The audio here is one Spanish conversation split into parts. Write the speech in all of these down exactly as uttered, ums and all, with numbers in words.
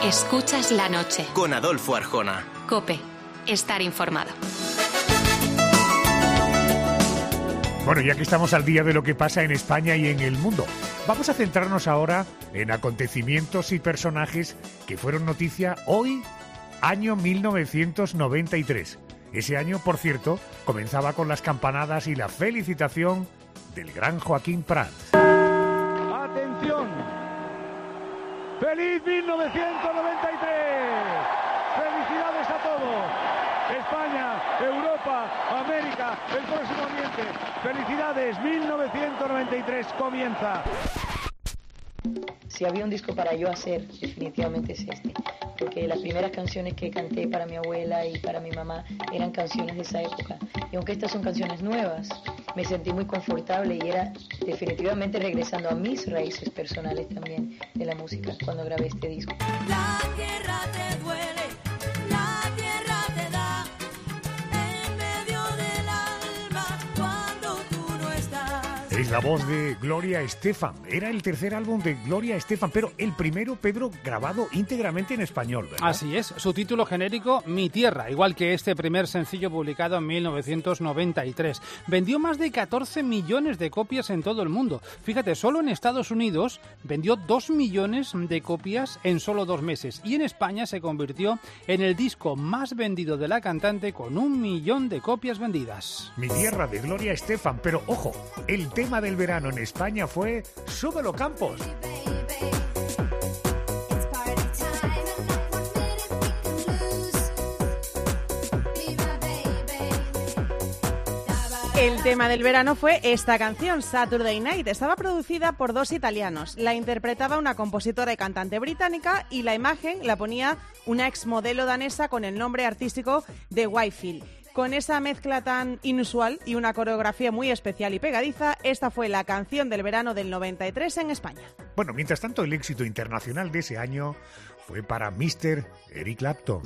Escuchas la noche. Con Adolfo Arjona. COPE. Estar informado. Bueno, ya que estamos al día de lo que pasa en España y en el mundo, vamos a centrarnos ahora en acontecimientos y personajes que fueron noticia hoy, año mil novecientos noventa y tres. Ese año, por cierto, comenzaba con las campanadas y la felicitación del gran Joaquín Prat. ¡Atención! ¡Feliz mil novecientos noventa y tres! ¡Felicidades a todos! España, Europa, América, el próximo ambiente. ¡Felicidades! mil novecientos noventa y tres comienza. Si había un disco para yo hacer, definitivamente es este. Porque las primeras canciones que canté para mi abuela y para mi mamá eran canciones de esa época. Y aunque estas son canciones nuevas, me sentí muy confortable y era definitivamente regresando a mis raíces personales también de la música cuando grabé este disco. La tierra te duele, la tierra te da en medio del alma cuando tú no estás. Es la voz de Gloria Estefan. Era el tercer álbum de Gloria Estefan, pero el primero, Pedro, grabado íntegramente en español, ¿verdad? Así es, su título genérico Mi Tierra, igual que este primer sencillo publicado en mil novecientos noventa y tres. Vendió más de catorce millones de copias en todo el mundo. Fíjate, solo en Estados Unidos vendió dos millones de copias en solo dos meses y en España se convirtió en el disco más vendido de la cantante con un millón de copias vendidas. Mi Tierra, de Gloria Estefan, pero ojo, el tema del verano en España fue Súbelo Campos. El tema del verano fue esta canción, Saturday Night. Estaba producida por dos italianos. La interpretaba una compositora y cantante británica y la imagen la ponía una exmodelo danesa con el nombre artístico de Whitefield. Con esa mezcla tan inusual y una coreografía muy especial y pegadiza, esta fue la canción del verano del noventa y tres en España. Bueno, mientras tanto, el éxito internacional de ese año fue para míster Eric Clapton.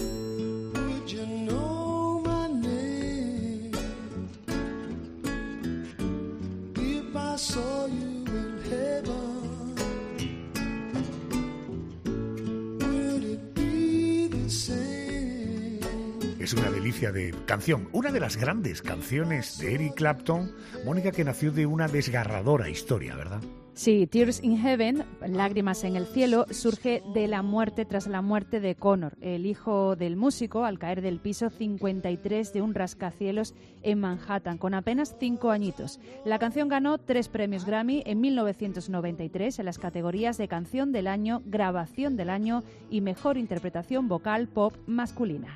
Es una delicia de canción, una de las grandes canciones de Eric Clapton, Mónica, que nació de una desgarradora historia, ¿verdad? Sí, Tears in Heaven, Lágrimas en el cielo, surge de la muerte tras la muerte de Connor, el hijo del músico, al caer del piso cincuenta y tres de un rascacielos en Manhattan, con apenas cinco añitos. La canción ganó tres premios Grammy en mil novecientos noventa y tres en las categorías de Canción del Año, Grabación del Año y Mejor Interpretación Vocal Pop Masculina.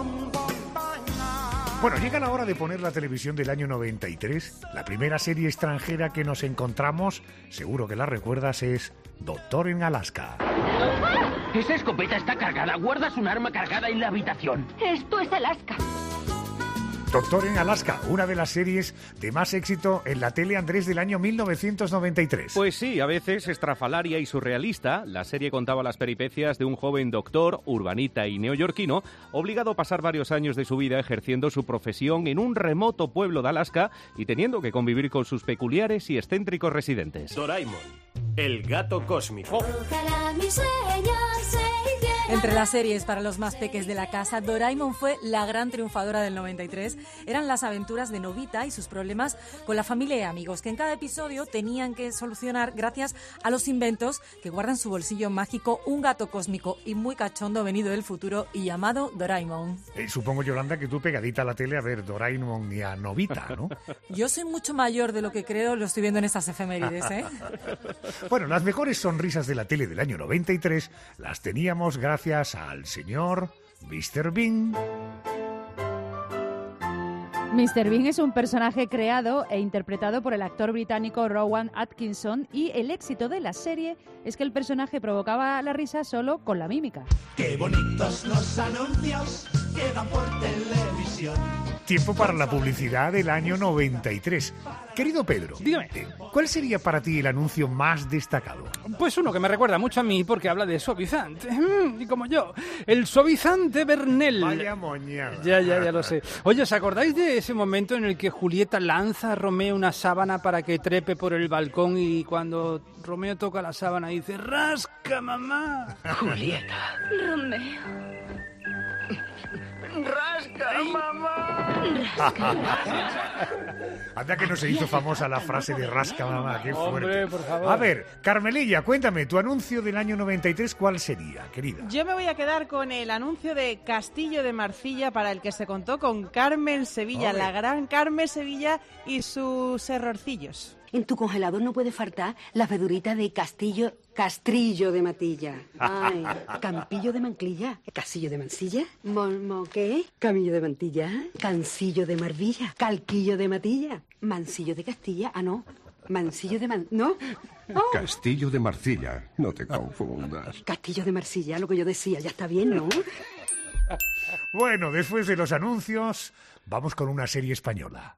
Bueno, llega la hora de poner la televisión del año noventa y tres. La primera serie extranjera que nos encontramos, seguro que la recuerdas, es Doctor en Alaska. Esa escopeta está cargada. Guardas un arma cargada en la habitación. Esto es Alaska. Doctor en Alaska, una de las series de más éxito en la tele, Andrés, del año mil novecientos noventa y tres. Pues sí, a veces estrafalaria y surrealista, la serie contaba las peripecias de un joven doctor, urbanita y neoyorquino, obligado a pasar varios años de su vida ejerciendo su profesión en un remoto pueblo de Alaska y teniendo que convivir con sus peculiares y excéntricos residentes. Doraemon, el gato cósmico. Ojalá mis sueños se hicieran. Entre las series para los más peques de la casa, Doraemon fue la gran triunfadora del noventa y tres. Eran las aventuras de Nobita y sus problemas con la familia y amigos, que en cada episodio tenían que solucionar gracias a los inventos que guarda en su bolsillo mágico un gato cósmico y muy cachondo venido del futuro y llamado Doraemon. Eh, supongo, Yolanda, que tú pegadita a la tele a ver Doraemon y a Nobita, ¿no? Yo soy mucho mayor de lo que creo, lo estoy viendo en estas efemérides, ¿eh? Bueno, las mejores sonrisas de la tele del año noventa y tres las teníamos gracias al señor míster Bean. míster Bean es un personaje creado e interpretado por el actor británico Rowan Atkinson y el éxito de la serie es que el personaje provocaba la risa solo con la mímica. ¡Qué bonitos los anuncios! quedan por televisión. Tiempo para la publicidad del año noventa y tres. Querido Pedro, dígame, ¿cuál sería para ti el anuncio más destacado? Pues uno que me recuerda mucho a mí porque habla de suavizante. Mm, y como yo, el suavizante Bernel. Vaya moñada. Ya, ya, ya lo sé. Oye, ¿os acordáis de ese momento en el que Julieta lanza a Romeo una sábana para que trepe por el balcón y cuando Romeo toca la sábana dice ¡rasca, mamá! Julieta. Romeo. ¡Rasca, mamá! Anda que no se hizo famosa la frase de rasca, mamá, qué fuerte. Hombre, por favor. A ver, Carmelilla, cuéntame, tu anuncio del año noventa y tres, ¿cuál sería, querida? Yo me voy a quedar con el anuncio de Castillo de Marcilla, para el que se contó con Carmen Sevilla, Hombre. la gran Carmen Sevilla y sus errorcillos. En tu congelador no puede faltar la verdurita de Castillo, Castrillo de Matilla. Ay, Campillo de Manclilla, Casillo de Mansilla, Molmo, ¿qué? Camillo de Mantilla, Cancillo de Marvilla, Calquillo de Matilla, Mancillo de Castilla, ah no, Mancillo de Man... ¿no? Oh. Castillo de Marcilla, no te confundas. Castillo de Marcilla, lo que yo decía, ya está bien, ¿no? Bueno, después de los anuncios, vamos con una serie española.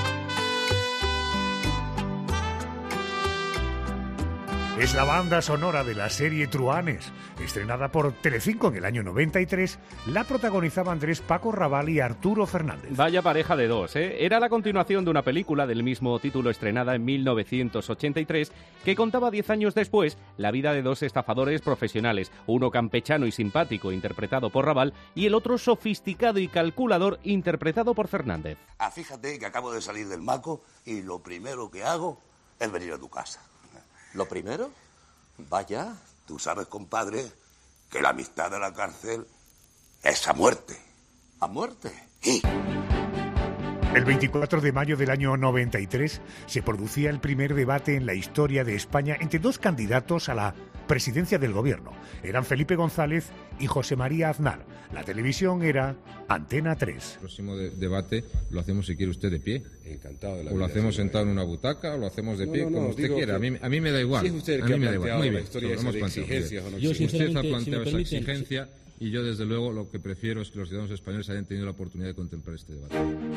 Es la banda sonora de la serie Truanes, estrenada por Telecinco en el año noventa y tres. La protagonizaban Andrés Paco Raval y Arturo Fernández. Vaya pareja de dos, ¿eh? Era la continuación de una película del mismo título estrenada en mil novecientos ochenta y tres que contaba diez años después la vida de dos estafadores profesionales, uno campechano y simpático interpretado por Raval y el otro sofisticado y calculador interpretado por Fernández. Ah, fíjate que acabo de salir del maco y lo primero que hago es venir a tu casa. ¿Lo primero? Vaya. Tú sabes, compadre, que la amistad de la cárcel es a muerte. ¿A muerte? Sí. El veinticuatro de mayo del año noventa y tres se producía el primer debate en la historia de España entre dos candidatos a la presidencia del gobierno. Eran Felipe González y José María Aznar. La televisión era Antena tres. El próximo de- debate lo hacemos, si quiere usted, de pie. Encantado de la O lo vida, hacemos señor. sentado en una butaca, o lo hacemos de No, pie, no, no, como usted digo quiera. A que- mí, a mí me da igual. Si es usted el a que mí ha me da igual. planteado Muy la bien. historia Lo esa hemos de planteado, muy bien. exigencias o no Yo, exigencias. usted ha Sinceramente, planteado si me esa permiten, exigencia y yo, desde luego, lo que prefiero es que los ciudadanos españoles hayan tenido la oportunidad de contemplar este debate.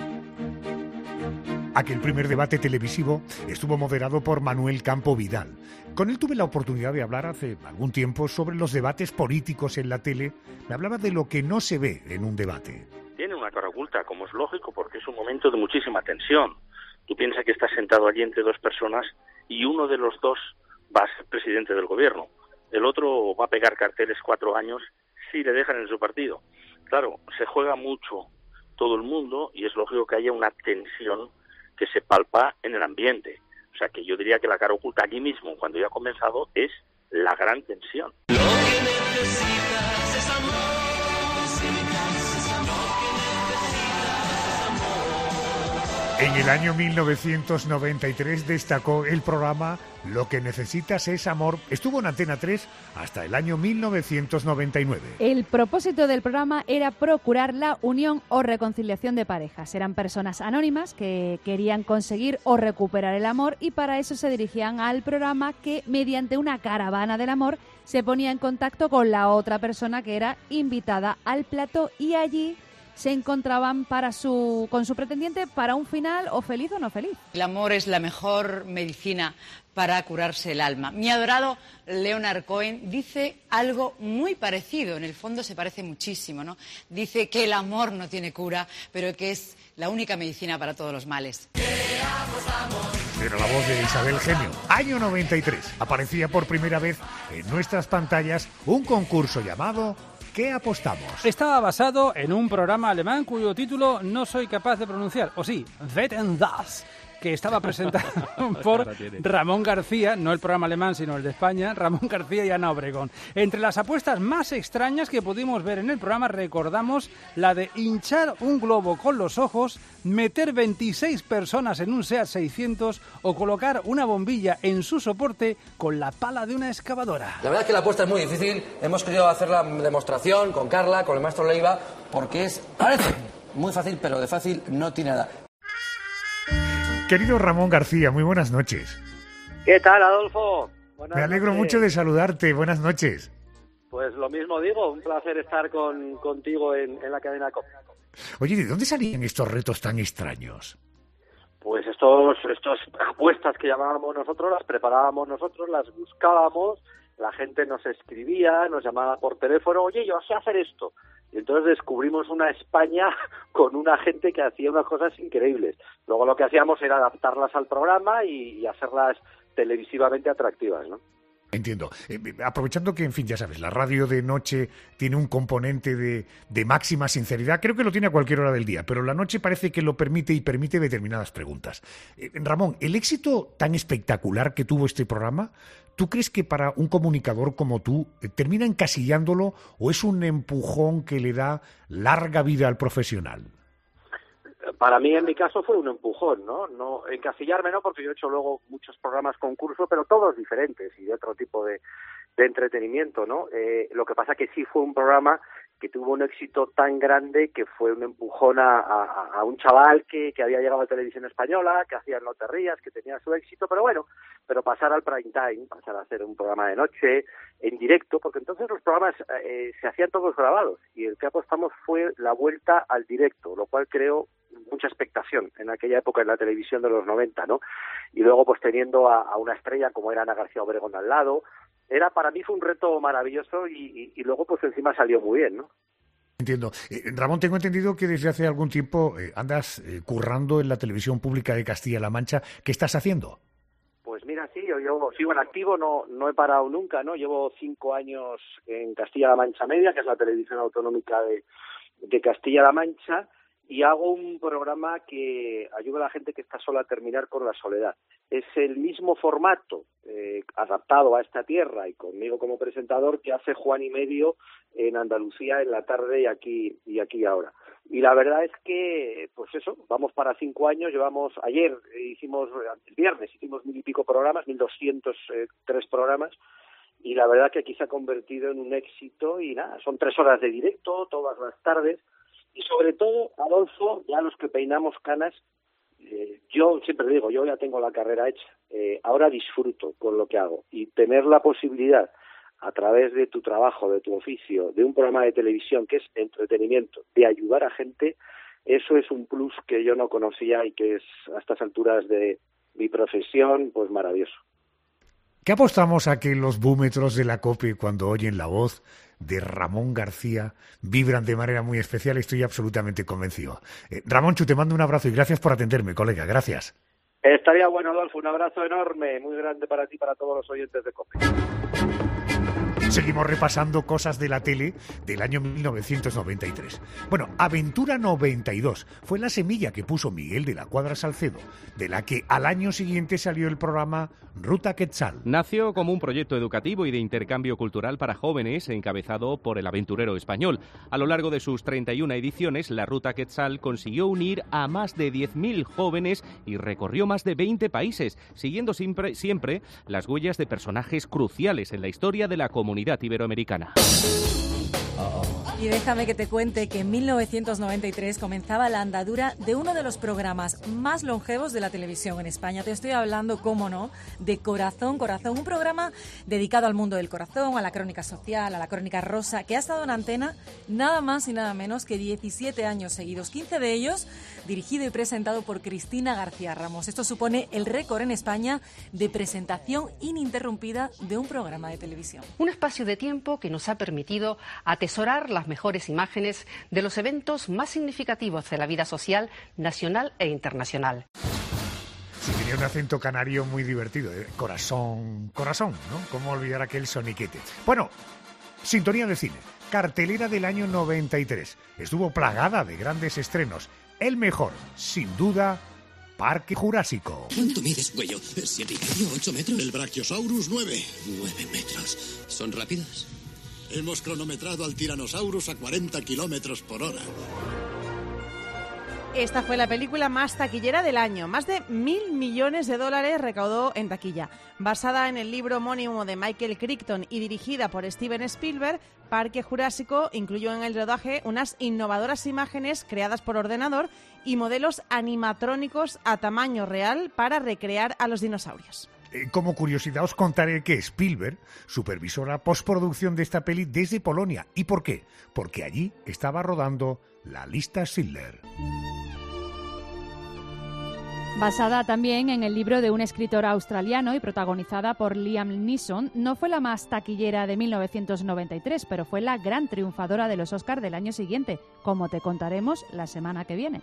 Aquel primer debate televisivo estuvo moderado por Manuel Campo Vidal. Con él tuve la oportunidad de hablar hace algún tiempo sobre los debates políticos en la tele. Me hablaba de lo que no se ve en un debate. Tiene una cara oculta, como es lógico, porque es un momento de muchísima tensión. Tú piensas que estás sentado allí entre dos personas y uno de los dos va a ser presidente del gobierno. El otro va a pegar carteles cuatro años si le dejan en su partido. Claro, se juega mucho todo el mundo y es lógico que haya una tensión que se palpa en el ambiente. O sea que yo diría que la cara oculta aquí mismo, cuando ya ha comenzado, es la gran tensión. En el año mil novecientos noventa y tres destacó el programa Lo que necesitas es amor. Estuvo en Antena tres hasta el año mil novecientos noventa y nueve. El propósito del programa era procurar la unión o reconciliación de parejas. Eran personas anónimas que querían conseguir o recuperar el amor y para eso se dirigían al programa que, mediante una caravana del amor, se ponía en contacto con la otra persona que era invitada al plató y allí se encontraban para su, con su pretendiente para un final o feliz o no feliz. El amor es la mejor medicina para curarse el alma. Mi adorado Leonard Cohen dice algo muy parecido, en el fondo se parece muchísimo, ¿no? Dice que el amor no tiene cura, pero que es la única medicina para todos los males. Era la voz de Isabel Gemio. Año noventa y tres. Aparecía por primera vez en nuestras pantallas un concurso llamado ¿Qué apostamos? Estaba basado en un programa alemán cuyo título no soy capaz de pronunciar, o sí, Wetten, das, que estaba presentado por Ramón García, no el programa alemán sino el de España, Ramón García y Ana Obregón. Entre las apuestas más extrañas que pudimos ver en el programa recordamos la de hinchar un globo con los ojos, meter veintiséis personas en un SEAT seiscientos o colocar una bombilla en su soporte con la pala de una excavadora. La verdad es que la apuesta es muy difícil. Hemos querido hacer la demostración con Carla, con el maestro Leiva, porque es, parece muy fácil, pero de fácil no tiene nada. Querido Ramón García, muy buenas noches. ¿Qué tal, Adolfo? Buenas Me alegro noches. mucho de saludarte. Buenas noches. Pues lo mismo digo, un placer estar con, contigo en, en la cadena COPE. Oye, ¿de dónde salían estos retos tan extraños? Pues estos, estas apuestas que llamábamos nosotros, las preparábamos nosotros, las buscábamos, la gente nos escribía, nos llamaba por teléfono, oye, yo sé hacer esto. Y entonces descubrimos una España con una gente que hacía unas cosas increíbles. Luego lo que hacíamos era adaptarlas al programa y, y hacerlas televisivamente atractivas, ¿no? Entiendo. Eh, aprovechando que, en fin, ya sabes, la radio de noche tiene un componente de, de máxima sinceridad, creo que lo tiene a cualquier hora del día, pero la noche parece que lo permite y permite determinadas preguntas. Eh, Ramón, el éxito tan espectacular que tuvo este programa, ¿tú crees que para un comunicador como tú eh, termina encasillándolo o es un empujón que le da larga vida al profesional? Para mí, en mi caso, fue un empujón, ¿no? No encasillarme, no, porque yo he hecho luego muchos programas concurso, pero todos diferentes y de otro tipo de, de entretenimiento, ¿no? Eh, lo que pasa que sí fue un programa que tuvo un éxito tan grande que fue un empujón a, a, a un chaval que, que había llegado a Televisión Española, que hacía No te rías, que tenía su éxito, pero bueno, pero pasar al prime time, pasar a hacer un programa de noche, en directo, porque entonces los programas eh, se hacían todos grabados y el que apostamos fue la vuelta al directo, lo cual creó mucha expectación en aquella época en la televisión de los noventa, ¿no? Y luego pues teniendo a, a una estrella como era Ana García Obregón al lado, era para mí fue un reto maravilloso y, y, y luego pues encima salió muy bien, ¿no? Entiendo. Eh, Ramón, tengo entendido que desde hace algún tiempo eh, andas eh, currando en la televisión pública de Castilla-La Mancha. ¿Qué estás haciendo? Pues mira, sí, yo, yo sigo en activo, no no he parado nunca, ¿no? Llevo cinco años en Castilla-La Mancha Media, que es la televisión autonómica de, de Castilla-La Mancha, y hago un programa que ayuda a la gente que está sola a terminar con la soledad. Es el mismo formato eh, adaptado a esta tierra y conmigo como presentador que hace Juan y Medio en Andalucía en la tarde y aquí y aquí ahora. Y la verdad es que, pues eso, vamos para cinco años, llevamos, ayer hicimos, el viernes hicimos mil y pico programas, mil doscientos tres programas, y la verdad que aquí se ha convertido en un éxito y nada, son tres horas de directo todas las tardes. Y sobre todo, Adolfo, ya los que peinamos canas, eh, yo siempre digo, yo ya tengo la carrera hecha, eh, ahora disfruto con lo que hago. Y tener la posibilidad, a través de tu trabajo, de tu oficio, de un programa de televisión que es entretenimiento, de ayudar a gente, eso es un plus que yo no conocía y que es, a estas alturas de mi profesión, pues maravilloso. ¿Qué apostamos a que los búmetros de la COPE, cuando oyen la voz de Ramón García, vibran de manera muy especial? Estoy absolutamente convencido. Eh, Ramonchu, te mando un abrazo y gracias por atenderme, colega. Gracias. Estaría bueno, Adolfo. Un abrazo enorme, muy grande para ti y para todos los oyentes de COPE. Seguimos repasando cosas de la tele del año mil novecientos noventa y tres. Bueno, Aventura noventa y dos fue la semilla que puso Miguel de la Cuadra Salcedo, de la que al año siguiente salió el programa Ruta Quetzal. Nació como un proyecto educativo y de intercambio cultural para jóvenes, encabezado por el aventurero español. A lo largo de sus treinta y una ediciones, la Ruta Quetzal consiguió unir a más de diez mil jóvenes y recorrió más de veinte países, siguiendo siempre, siempre las huellas de personajes cruciales en la historia de la comunidad iberoamericana. Y déjame que te cuente que en mil novecientos noventa y tres comenzaba la andadura de uno de los programas más longevos de la televisión en España. Te estoy hablando, cómo no, de Corazón, Corazón, un programa dedicado al mundo del corazón, a la crónica social, a la crónica rosa, que ha estado en antena nada más y nada menos que diecisiete años seguidos, quince de ellos dirigido y presentado por Cristina García Ramos. Esto supone el récord en España de presentación ininterrumpida de un programa de televisión. Un espacio de tiempo que nos ha permitido atesorar las mejores imágenes de los eventos más significativos de la vida social nacional e internacional. Sí, tenía un acento canario muy divertido, ¿eh? Corazón, corazón, ¿no? ¿Cómo olvidar aquel soniquete? Bueno, sintonía de cine, cartelera del año noventa y tres. Estuvo plagada de grandes estrenos. El mejor, sin duda, Parque Jurásico. ¿Cuánto mides, cuello? ¿Siete y medio, ocho metros? El Brachiosaurus, nueve. Nueve metros. ¿Son rápidas? Hemos cronometrado al Tyrannosaurus a cuarenta kilómetros por hora. Esta fue la película más taquillera del año. Más de mil millones de dólares recaudó en taquilla. Basada en el libro homónimo de Michael Crichton y dirigida por Steven Spielberg, Parque Jurásico incluyó en el rodaje unas innovadoras imágenes creadas por ordenador y modelos animatrónicos a tamaño real para recrear a los dinosaurios. Eh, como curiosidad os contaré que Spielberg supervisó la postproducción de esta peli desde Polonia. ¿Y por qué? Porque allí estaba rodando La lista Schindler. Basada también en el libro de un escritor australiano y protagonizada por Liam Neeson, no fue la más taquillera de mil novecientos noventa y tres, pero fue la gran triunfadora de los Oscar del año siguiente, como te contaremos la semana que viene.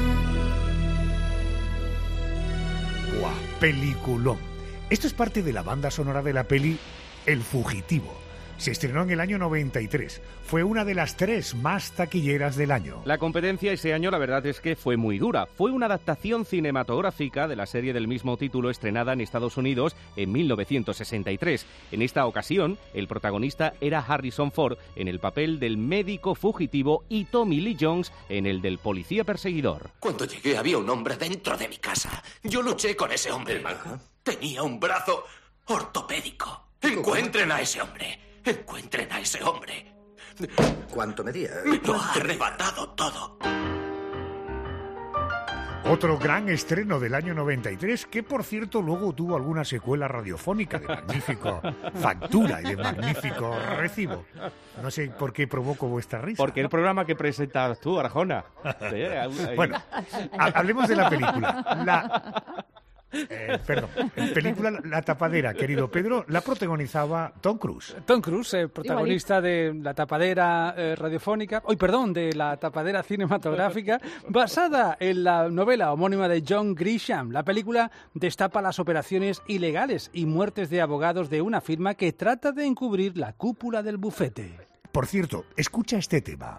¡Guau! Peliculón. Esto es parte de la banda sonora de la peli El Fugitivo. Se estrenó en el año noventa y tres. Fue una de las tres más taquilleras del año. La competencia ese año, la verdad es que fue muy dura. Fue una adaptación cinematográfica de la serie del mismo título estrenada en Estados Unidos en mil novecientos sesenta y tres. En esta ocasión, el protagonista era Harrison Ford en el papel del médico fugitivo y Tommy Lee Jones en el del policía perseguidor. Cuando llegué había un hombre dentro de mi casa. Yo luché con ese hombre. Tenía un brazo ortopédico. Encuentren a ese hombre. Encuentren a ese hombre. ¿Cuánto medía? Me lo ha arrebatado todo. Otro gran estreno del año noventa y tres, que por cierto luego tuvo alguna secuela radiofónica de magnífico factura y de magnífico recibo. No sé por qué provoco vuestra risa. Porque el programa que presentas tú, Arjona. Bueno, hablemos de la película. La... Eh, perdón, en película La Tapadera, querido Pedro, la protagonizaba Tom Cruise. Tom Cruise, eh, protagonista de La Tapadera eh, radiofónica, hoy perdón, de La Tapadera cinematográfica, basada en la novela homónima de John Grisham. La película destapa las operaciones ilegales y muertes de abogados de una firma que trata de encubrir la cúpula del bufete. Por cierto, escucha este tema.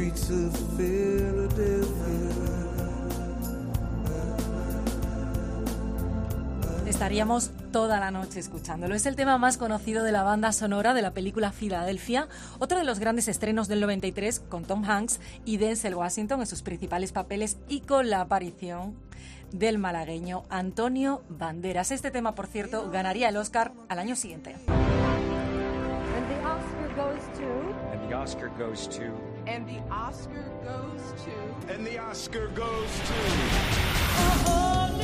Estaríamos toda la noche escuchándolo. Es el tema más conocido de la banda sonora de la película Filadelfia, otro de los grandes estrenos del noventa y tres, con Tom Hanks y Denzel Washington en sus principales papeles y con la aparición del malagueño Antonio Banderas. Este tema, por cierto, ganaría el Oscar al año siguiente. And the Oscar goes to... And the Oscar goes to... And the Oscar goes to... And the Oscar goes to...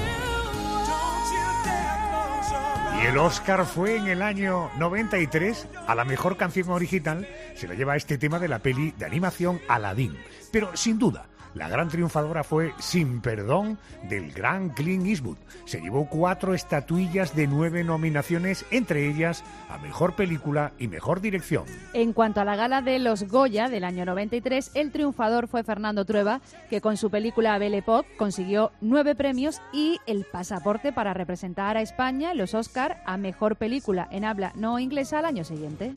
Y el Oscar fue en el año noventa y tres, a la mejor canción original se la lleva este tema de la peli de animación Aladdin. Pero sin duda, la gran triunfadora fue Sin Perdón, del gran Clint Eastwood. Se llevó cuatro estatuillas de nueve nominaciones, entre ellas a Mejor Película y Mejor Dirección. En cuanto a la gala de los Goya del año noventa y tres, el triunfador fue Fernando Trueba, que con su película Belle Époque consiguió nueve premios y el pasaporte para representar a España en los Oscar a Mejor Película en habla no inglesa al año siguiente.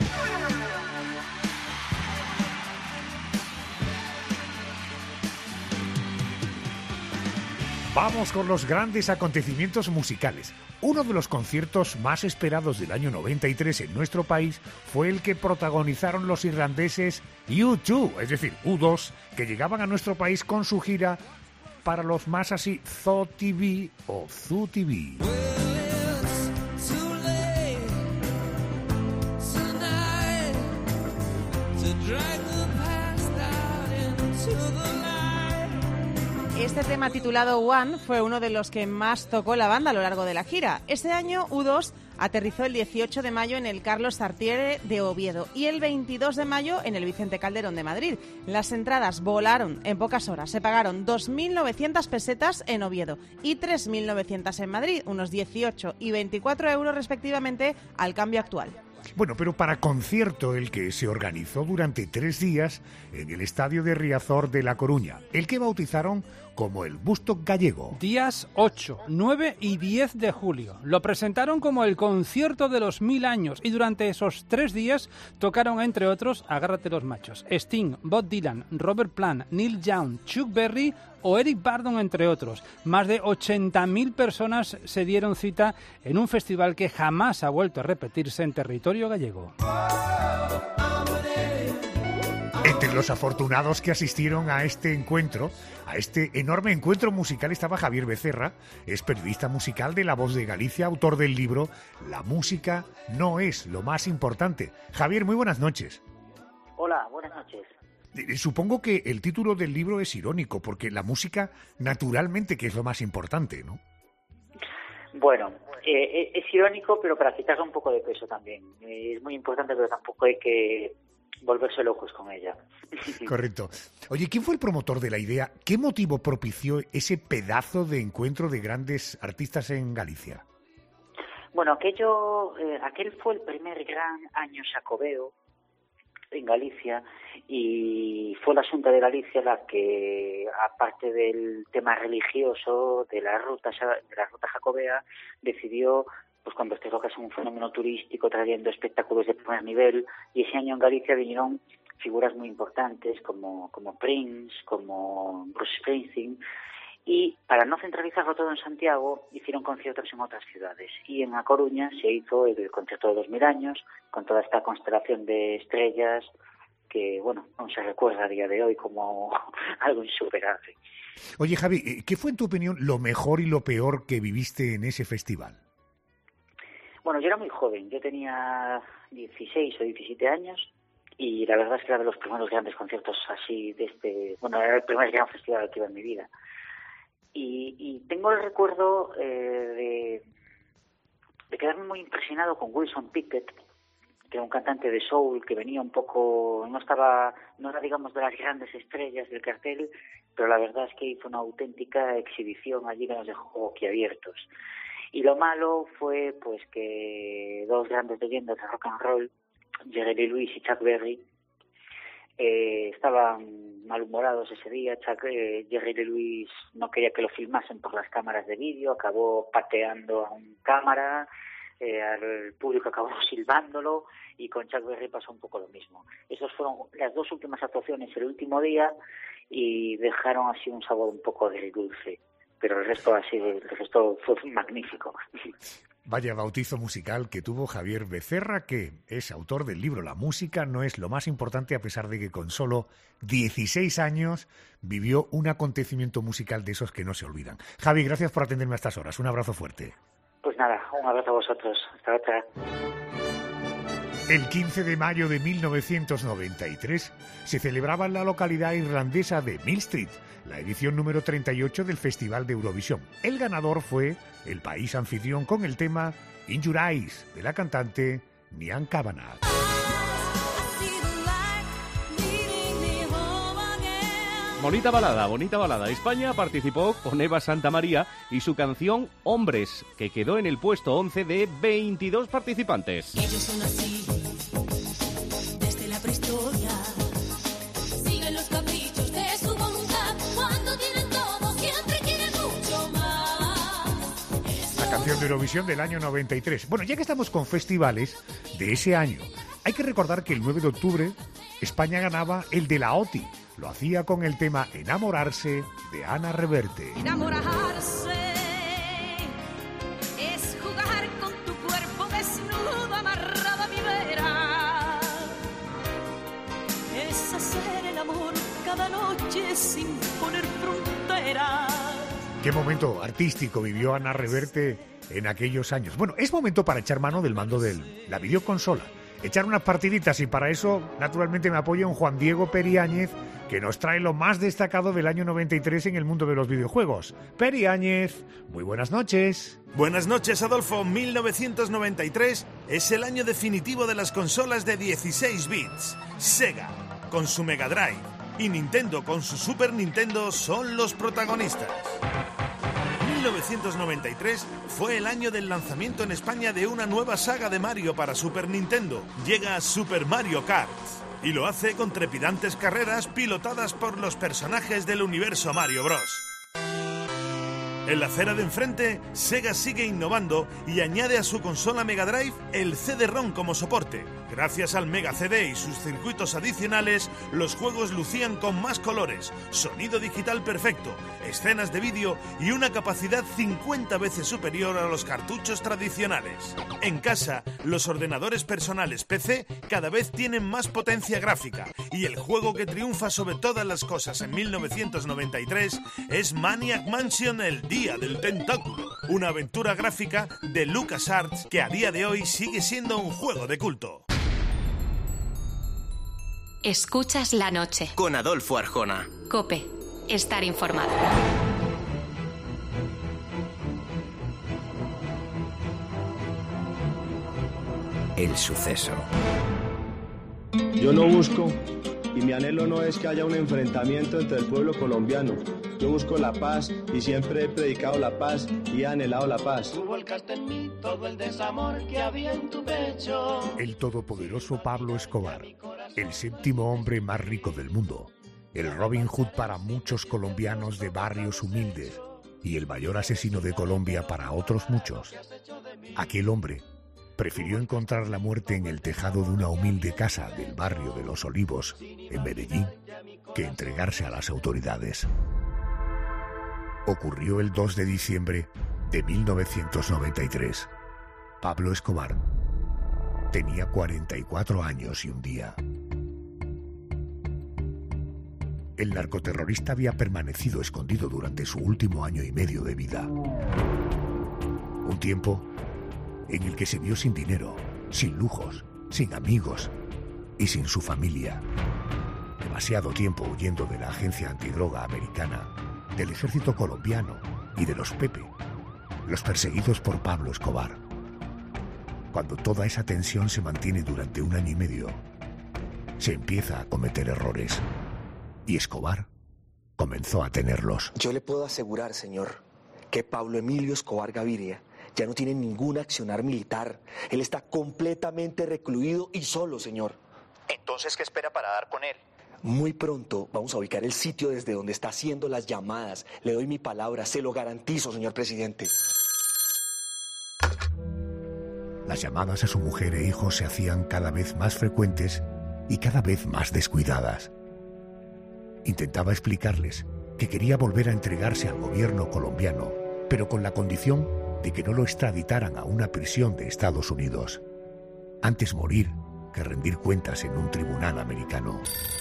Vamos con los grandes acontecimientos musicales. Uno de los conciertos más esperados del año noventa y tres en nuestro país fue el que protagonizaron los irlandeses U dos, es decir, U dos, que llegaban a nuestro país con su gira para los más así Zoo T V o Zoo T V. Este tema titulado One fue uno de los que más tocó la banda a lo largo de la gira. Este año U dos aterrizó el dieciocho de mayo en el Carlos Tartiere de Oviedo y el veintidós de mayo en el Vicente Calderón de Madrid. Las entradas volaron en pocas horas. Se pagaron dos mil novecientas pesetas en Oviedo y tres mil novecientas en Madrid, unos dieciocho y veinticuatro euros respectivamente al cambio actual. Bueno, pero para concierto el que se organizó durante tres días en el Estadio de Riazor de La Coruña, el que bautizaron como el Busto Gallego. Días ocho, nueve y diez de julio. Lo presentaron como el concierto de los mil años y durante esos tres días tocaron, entre otros, agárrate los machos, Sting, Bob Dylan, Robert Plant, Neil Young, Chuck Berry o Eric Burdon, entre otros. Más de ochenta mil personas se dieron cita en un festival que jamás ha vuelto a repetirse en territorio gallego. Entre los afortunados que asistieron a este encuentro, a este enorme encuentro musical, estaba Javier Becerra, es periodista musical de La Voz de Galicia, autor del libro La música no es lo más importante. Javier, muy buenas noches. Hola, buenas noches. Supongo que el título del libro es irónico, porque la música, naturalmente, que es lo más importante, ¿no? Bueno, eh, es irónico, pero para quitarle un poco de peso también. Eh, es muy importante, pero tampoco hay que volverse locos con ella. Correcto. Oye, ¿quién fue el promotor de la idea? ¿Qué motivo propició ese pedazo de encuentro de grandes artistas en Galicia? Bueno, aquello, eh, aquel fue el primer gran año xacobeo en Galicia y fue la Xunta de Galicia la que, aparte del tema religioso de la ruta de la ruta jacobea, decidió pues convertirlo casi en un fenómeno turístico, trayendo espectáculos de primer nivel, y ese año en Galicia vinieron figuras muy importantes como, como Prince, como Bruce Springsteen, y para no centralizarlo todo en Santiago, hicieron conciertos en otras ciudades. Y en A Coruña se hizo el concierto de dos mil años, con toda esta constelación de estrellas que, bueno, aún se recuerda a día de hoy como algo insuperable. Oye, Javi, ¿qué fue en tu opinión lo mejor y lo peor que viviste en ese festival? Bueno, yo era muy joven, yo tenía dieciséis o diecisiete años, y la verdad es que era de los primeros grandes conciertos así de este... Bueno, era el primer gran festival que iba en mi vida. Y, y tengo el recuerdo eh, de, de quedarme muy impresionado con Wilson Pickett, que era un cantante de soul que venía un poco, no estaba, no era digamos de las grandes estrellas del cartel, pero la verdad es que hizo una auténtica exhibición allí que nos dejó boquiabiertos. Y lo malo fue pues que dos grandes leyendas de rock and roll, Jerry Lee Lewis y Chuck Berry, eh, estaban malhumorados ese día. Chuck, eh, Jerry Lee Lewis no quería que lo filmasen por las cámaras de vídeo, acabó pateando a un cámara, eh, al público acabó silbándolo, y con Chuck Berry pasó un poco lo mismo. Esas fueron las dos últimas actuaciones el último día y dejaron así un sabor un poco agridulce, pero el resto así, el resto fue magnífico. Vaya bautizo musical que tuvo Javier Becerra, que es autor del libro La música no es lo más importante, a pesar de que con solo dieciséis años vivió un acontecimiento musical de esos que no se olvidan. Javi, gracias por atenderme a estas horas. Un abrazo fuerte. Pues nada, un abrazo a vosotros. Hasta otra. El quince de mayo de mil novecientos noventa y tres se celebraba en la localidad irlandesa de Mill Street la edición número treinta y ocho del Festival de Eurovisión. El ganador fue el país anfitrión con el tema In Your Eyes, de la cantante Niamh Kavanagh. Bonita balada, bonita balada. España participó con Eva Santamaría y su canción Hombres, que quedó en el puesto once de veintidós participantes. Ellos son así, desde la prehistoria. Siguen los caprichos de su voluntad. Cuando tienen todo, siempre quieren mucho más. La canción de Eurovisión del año noventa y tres. Bueno, ya que estamos con festivales de ese año, hay que recordar que el nueve de octubre España ganaba el de la O T I. Lo hacía con el tema Enamorarse de Ana Reverte. Enamorarse es jugar con tu cuerpo desnudo amarrado a mi vera. Es hacer el amor cada noche sin poner fronteras. ¿Qué momento artístico vivió Ana Reverte en aquellos años? Bueno, es momento para echar mano del mando de la videoconsola. Echar unas partiditas, y para eso, naturalmente, me apoyo en Juan Diego Periáñez, que nos trae lo más destacado del año noventa y tres en el mundo de los videojuegos. Periáñez, muy buenas noches. Buenas noches, Adolfo. mil novecientos noventa y tres es el año definitivo de las consolas de dieciséis bits. Sega, con su Mega Drive, y Nintendo, con su Super Nintendo, son los protagonistas. mil novecientos noventa y tres fue el año del lanzamiento en España de una nueva saga de Mario para Super Nintendo. Llega Super Mario Kart, y lo hace con trepidantes carreras pilotadas por los personajes del universo Mario Bros. En la acera de enfrente, Sega sigue innovando y añade a su consola Mega Drive el C D-ROM como soporte. Gracias al Mega C D y sus circuitos adicionales, los juegos lucían con más colores, sonido digital perfecto, escenas de vídeo y una capacidad cincuenta veces superior a los cartuchos tradicionales. En casa, los ordenadores personales P C cada vez tienen más potencia gráfica, y el juego que triunfa sobre todas las cosas en mil novecientos noventa y tres es Maniac Mansion: El Día del Tentáculo, una aventura gráfica de LucasArts que a día de hoy sigue siendo un juego de culto. Escuchas la noche. Con Adolfo Arjona. COPE. Estar informado. el suceso. Yo no busco, y mi anhelo no es que haya un enfrentamiento entre el pueblo colombiano. Yo busco la paz y siempre he predicado la paz y he anhelado la paz. Tú volcaste en mí todo el desamor que había en tu pecho. El todopoderoso Pablo Escobar, el séptimo hombre más rico del mundo, el Robin Hood para muchos colombianos de barrios humildes y el mayor asesino de Colombia para otros muchos. Aquel hombre prefirió encontrar la muerte en el tejado de una humilde casa del barrio de Los Olivos, en Medellín, que entregarse a las autoridades. Ocurrió el dos de diciembre de mil novecientos noventa y tres. Pablo Escobar tenía cuarenta y cuatro años y un día. El narcoterrorista había permanecido escondido durante su último año y medio de vida. Un tiempo en el que se vio sin dinero, sin lujos, sin amigos y sin su familia. Demasiado tiempo huyendo de la agencia antidroga americana, del ejército colombiano y de los Pepe, los perseguidos por Pablo Escobar. Cuando toda esa tensión se mantiene durante un año y medio, se empieza a cometer errores. Y Escobar comenzó a tenerlos. Yo le puedo asegurar, señor, que Pablo Emilio Escobar Gaviria ya no tiene ningún accionar militar. Él está completamente recluido y solo, señor. Entonces, ¿qué espera para dar con él? Muy pronto vamos a ubicar el sitio desde donde está haciendo las llamadas. Le doy mi palabra, se lo garantizo, señor presidente. Las llamadas a su mujer e hijos se hacían cada vez más frecuentes y cada vez más descuidadas. Intentaba explicarles que quería volver a entregarse al gobierno colombiano, pero con la condición de que no lo extraditaran a una prisión de Estados Unidos. Antes morir que rendir cuentas en un tribunal americano.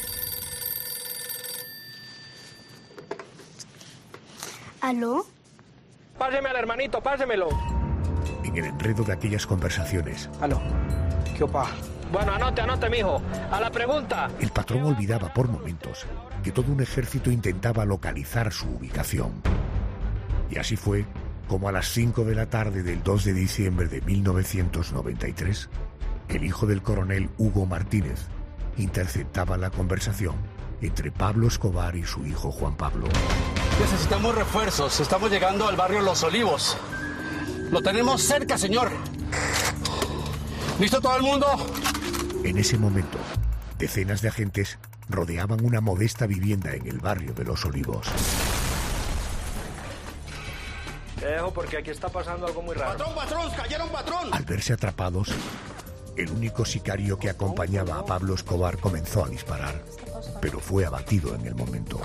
¿Aló? Páseme al hermanito, pásemelo. En el enredo de aquellas conversaciones, Aló. ¿Qué opa? Bueno, anote, anote, mijo. A la pregunta. el patrón olvidaba por momentos que todo un ejército intentaba localizar su ubicación. Y así fue como a las cinco de la tarde del dos de diciembre de mil novecientos noventa y tres, el hijo del coronel Hugo Martínez interceptaba la conversación entre Pablo Escobar y su hijo Juan Pablo. Necesitamos refuerzos. Estamos llegando al barrio Los Olivos. Lo tenemos cerca, señor. ¿Listo todo el mundo? En ese momento, decenas de agentes rodeaban una modesta vivienda en el barrio de Los Olivos. Te dejo porque aquí está pasando algo muy raro. ¡Patrón, patrón! ¡Cayeron, patrón! Al verse atrapados, el único sicario que acompañaba a Pablo Escobar comenzó a disparar, pero fue abatido en el momento.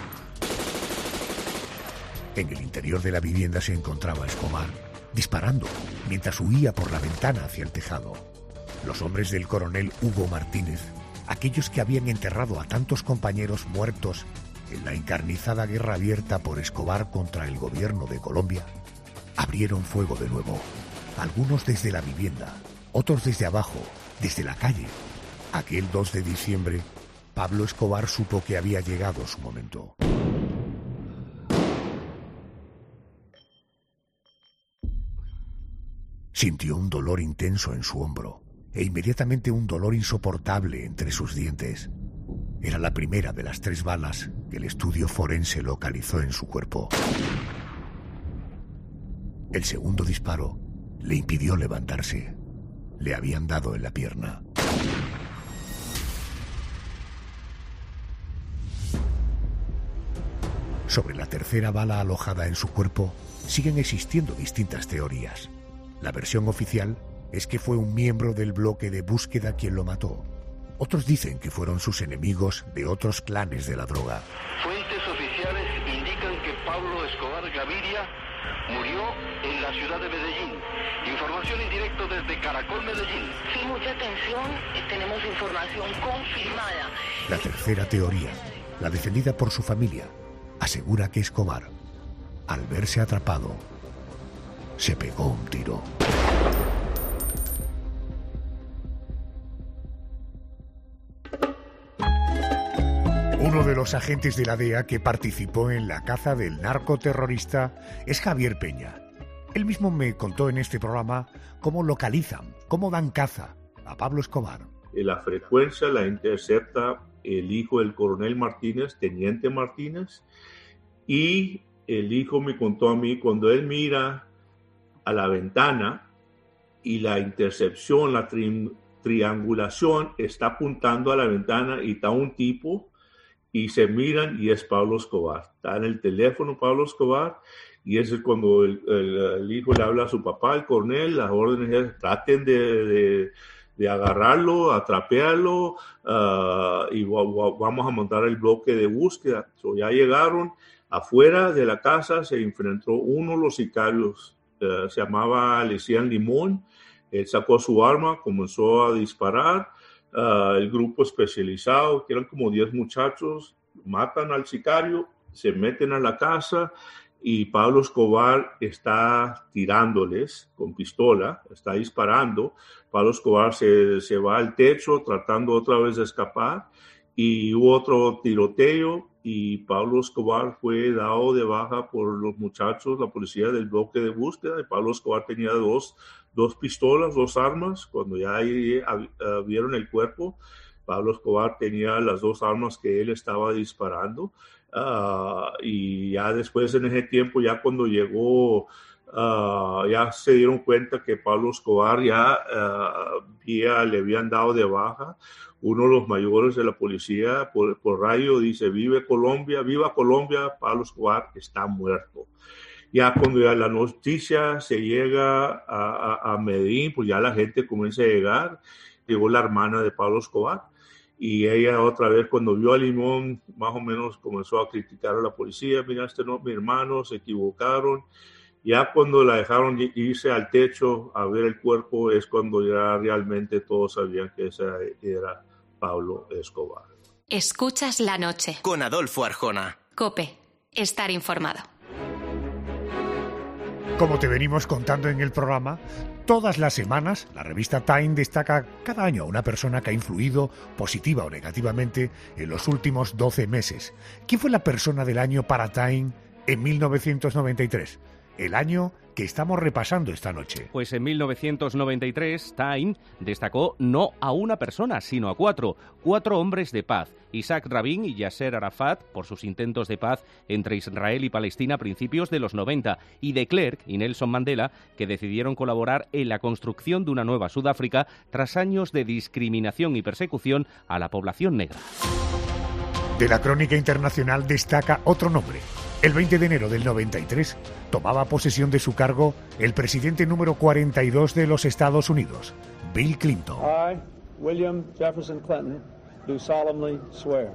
En el interior de la vivienda se encontraba Escobar, disparando mientras huía por la ventana hacia el tejado. Los hombres del coronel Hugo Martínez, aquellos que habían enterrado a tantos compañeros muertos en la encarnizada guerra abierta por Escobar contra el gobierno de Colombia, abrieron fuego de nuevo. Algunos desde la vivienda, otros desde abajo, desde la calle. Aquel dos de diciembre, Pablo Escobar supo que había llegado su momento. Sintió un dolor intenso en su hombro e inmediatamente un dolor insoportable entre sus dientes. Era la primera de las tres balas que el estudio forense localizó en su cuerpo. El segundo disparo le impidió levantarse. Le habían dado en la pierna. Sobre la tercera bala alojada en su cuerpo siguen existiendo distintas teorías. La versión oficial es que fue un miembro del bloque de búsqueda quien lo mató. Otros dicen que fueron sus enemigos de otros clanes de la droga. Fuentes oficiales indican que Pablo Escobar Gaviria murió en la ciudad de Medellín. Información en directo desde Caracol, Medellín. Sí, mucha atención, tenemos información confirmada. La tercera teoría, la defendida por su familia, asegura que Escobar, al verse atrapado, se pegó un tiro. Uno de los agentes de la D E A que participó en la caza del narcoterrorista es Javier Peña. Él mismo me contó en este programa cómo localizan, cómo dan caza a Pablo Escobar. La frecuencia la intercepta el hijo del coronel Martínez, teniente Martínez, y el hijo me contó a mí, cuando él mira a la ventana y la intercepción, la tri- triangulación está apuntando a la ventana y está un tipo y se miran y es Pablo Escobar. Está en el teléfono Pablo Escobar y ese es cuando el, el, el hijo le habla a su papá, el coronel, las órdenes es traten de... de de agarrarlo, atrapearlo uh, y wa- wa- vamos a montar el bloque de búsqueda. So, ya llegaron afuera de la casa, se enfrentó uno de los sicarios, uh, se llamaba Lecien Limón, él sacó su arma, comenzó a disparar, uh, el grupo especializado, que eran como diez muchachos, matan al sicario, se meten a la casa y Pablo Escobar está tirándoles con pistola, está disparando. Pablo Escobar se, se va al techo tratando otra vez de escapar y hubo otro tiroteo y Pablo Escobar fue dado de baja por los muchachos, la policía del bloque de búsqueda. Y Pablo Escobar tenía dos, dos pistolas, dos armas. Cuando ya ahí, uh, vieron el cuerpo, Pablo Escobar tenía las dos armas que él estaba disparando. Uh, y ya después en ese tiempo, ya cuando llegó, uh, ya se dieron cuenta que Pablo Escobar ya, uh, ya le habían dado de baja. Uno de los mayores de la policía por, por radio dice, vive Colombia, viva Colombia, Pablo Escobar está muerto. Ya cuando ya la noticia se llega a, a, a Medellín, pues ya la gente comienza a llegar. Llegó la hermana de Pablo Escobar. Y ella otra vez cuando vio a Limón, más o menos comenzó a criticar a la policía. Mira, este no, mi hermano, se equivocaron. Ya cuando la dejaron irse al techo a ver el cuerpo es cuando ya realmente todos sabían que ese era Pablo Escobar. Escuchas la noche. Con Adolfo Arjona. COPE. Estar informado. Como te venimos contando en el programa, todas las semanas la revista Time destaca cada año a una persona que ha influido positiva o negativamente en los últimos doce meses. ¿Quién fue la persona del año para Time en mil novecientos noventa y tres? El año que estamos repasando esta noche. Pues en mil novecientos noventa y tres, Time destacó no a una persona, sino a cuatro, cuatro hombres de paz. Isaac Rabin y Yasser Arafat, por sus intentos de paz entre Israel y Palestina a principios de los noventa, y de Klerk y Nelson Mandela, que decidieron colaborar en la construcción de una nueva Sudáfrica tras años de discriminación y persecución a la población negra. De la crónica internacional destaca otro nombre. El veinte de enero del noventa y tres tomaba posesión de su cargo el presidente número cuarenta y dos de los Estados Unidos, Bill Clinton. I, William Jefferson Clinton, do solemnly swear.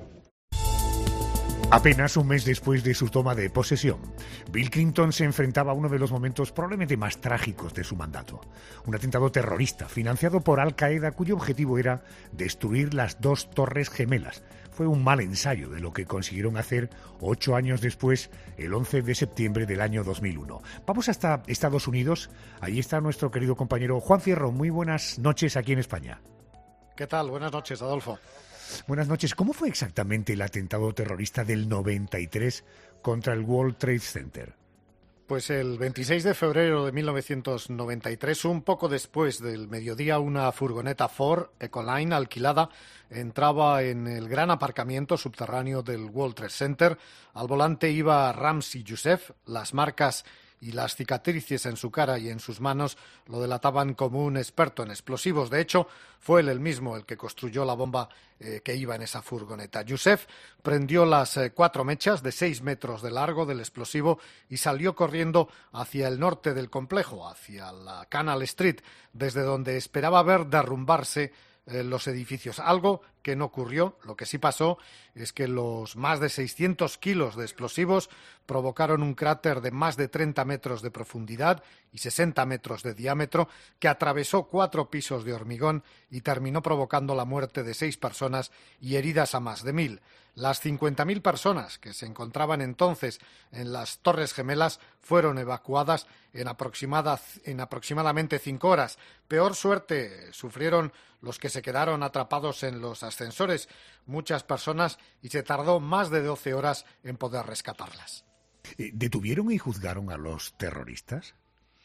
Apenas un mes después de su toma de posesión, Bill Clinton se enfrentaba a uno de los momentos probablemente más trágicos de su mandato. Un atentado terrorista financiado por Al-Qaeda cuyo objetivo era destruir las dos Torres Gemelas. Fue un mal ensayo de lo que consiguieron hacer ocho años después, el once de septiembre del año dos mil uno. Vamos hasta Estados Unidos. Ahí está nuestro querido compañero Juan Fierro. Muy buenas noches aquí en España. ¿Qué tal? Buenas noches, Adolfo. Buenas noches. ¿Cómo fue exactamente el atentado terrorista del noventa y tres contra el World Trade Center? Pues el veintiséis de febrero de mil novecientos noventa y tres, un poco después del mediodía, una furgoneta Ford Ecoline alquilada entraba en el gran aparcamiento subterráneo del World Trade Center. Al volante iba Ramzi Youssef. Las marcas y las cicatrices en su cara y en sus manos lo delataban como un experto en explosivos. De hecho, fue él el mismo el que construyó la bomba eh, que iba en esa furgoneta. Youssef prendió las eh, cuatro mechas de seis metros de largo del explosivo y salió corriendo hacia el norte del complejo, hacia la Canal Street, desde donde esperaba ver derrumbarse eh, los edificios. Algo que no ocurrió. Lo que sí pasó es que los más de seiscientos kilos de explosivos provocaron un cráter de más de treinta metros de profundidad y sesenta metros de diámetro que atravesó cuatro pisos de hormigón y terminó provocando la muerte de seis personas y heridas a más de mil. Las cincuenta mil personas que se encontraban entonces en las Torres Gemelas fueron evacuadas en, aproximada, en aproximadamente cinco horas. Peor suerte sufrieron los que se quedaron atrapados en los ascensores, muchas personas, y se tardó más de doce horas en poder rescatarlas. ¿Detuvieron y juzgaron a los terroristas?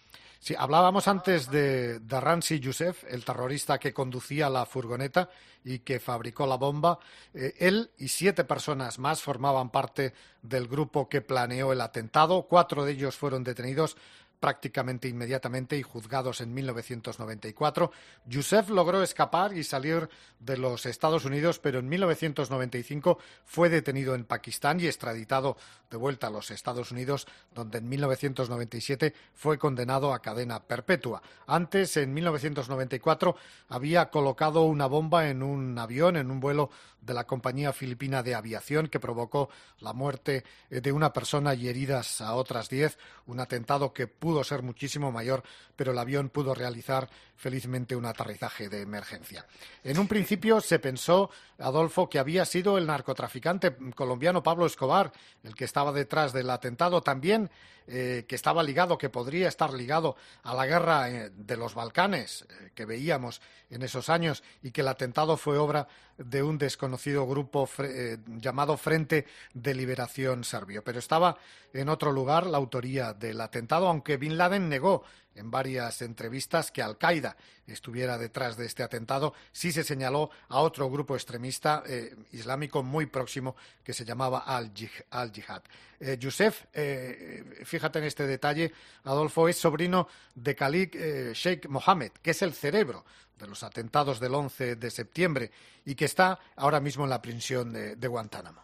Sí, hablábamos antes de, de Ramzi Youssef, el terrorista que conducía la furgoneta y que fabricó la bomba. Eh, él y siete personas más formaban parte del grupo que planeó el atentado. Cuatro de ellos fueron detenidos prácticamente inmediatamente y juzgados en mil novecientos noventa y cuatro. Youssef logró escapar y salir de los Estados Unidos, pero en mil novecientos noventa y cinco fue detenido en Pakistán y extraditado de vuelta a los Estados Unidos, donde en mil novecientos noventa y siete fue condenado a cadena perpetua. Antes, en mil novecientos noventa y cuatro, había colocado una bomba en un avión, en un vuelo de la compañía filipina de aviación, que provocó la muerte de una persona y heridas a otras diez, un atentado que pudo pudo ser muchísimo mayor, pero el avión pudo realizar felizmente un aterrizaje de emergencia. En un principio se pensó, Adolfo, que había sido el narcotraficante colombiano Pablo Escobar el que estaba detrás del atentado, también eh, que estaba ligado, que podría estar ligado a la guerra eh, de los Balcanes eh, que veíamos en esos años, y que el atentado fue obra de un desconocido grupo eh, llamado Frente de Liberación Serbio. Pero estaba en otro lugar la autoría del atentado, aunque Bin Laden negó en varias entrevistas que Al-Qaeda estuviera detrás de este atentado. Sí se señaló a otro grupo extremista eh, islámico muy próximo que se llamaba Al-Jihad. Eh, Youssef, eh, fíjate en este detalle, Adolfo, es sobrino de Khalid eh, Sheikh Mohammed, que es el cerebro de los atentados del once de septiembre y que está ahora mismo en la prisión de, de Guantánamo.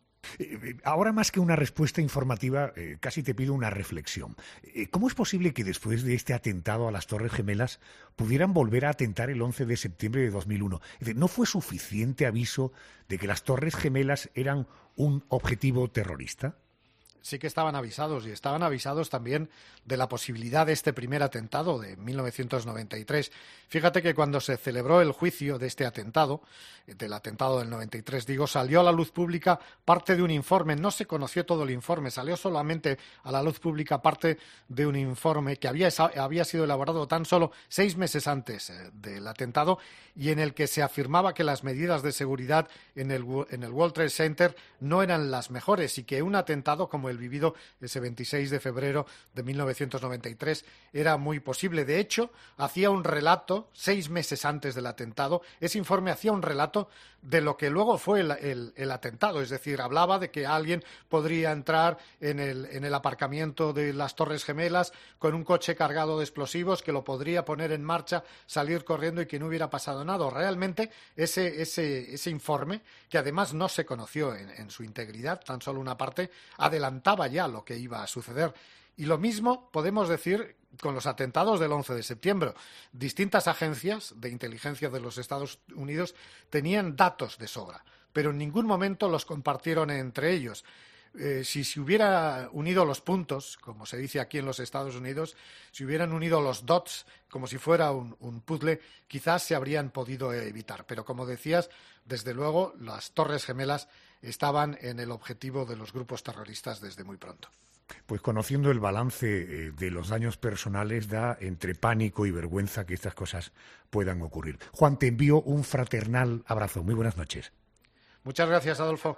Ahora, más que una respuesta informativa, eh, casi te pido una reflexión. Eh, ¿Cómo es posible que después de este atentado a las Torres Gemelas pudieran volver a atentar el once de septiembre de dos mil uno? Es decir, ¿no fue suficiente aviso de que las Torres Gemelas eran un objetivo terrorista? Sí que estaban avisados, y estaban avisados también de la posibilidad de este primer atentado de mil novecientos noventa y tres. Fíjate que cuando se celebró el juicio de este atentado, del atentado del noventa y tres, digo, salió a la luz pública parte de un informe. No se conoció todo el informe, salió solamente a la luz pública parte de un informe que había, había sido elaborado tan solo seis meses antes eh, del atentado, y en el que se afirmaba que las medidas de seguridad en el, en el World Trade Center no eran las mejores, y que un atentado como el vivido ese veintiséis de febrero de mil novecientos noventa y tres era muy posible. De hecho, hacía un relato, seis meses antes del atentado, ese informe hacía un relato de lo que luego fue el, el, el atentado, es decir, hablaba de que alguien podría entrar en el, en el aparcamiento de las Torres Gemelas con un coche cargado de explosivos, que lo podría poner en marcha, salir corriendo y que no hubiera pasado nada. Realmente ese, ese, ese informe, que además no se conoció en, en su integridad, tan solo una parte, adelantaba ya lo que iba a suceder. Y lo mismo podemos decir con los atentados del once de septiembre. Distintas agencias de inteligencia de los Estados Unidos tenían datos de sobra, pero en ningún momento los compartieron entre ellos. Eh, si se hubiera unido los puntos, como se dice aquí en los Estados Unidos, si hubieran unido los dots como si fuera un, un puzzle, quizás se habrían podido evitar. Pero como decías, desde luego las Torres Gemelas estaban en el objetivo de los grupos terroristas desde muy pronto. Pues conociendo el balance de los daños personales, da entre pánico y vergüenza que estas cosas puedan ocurrir. Juan, te envío un fraternal abrazo. Muy buenas noches. Muchas gracias, Adolfo.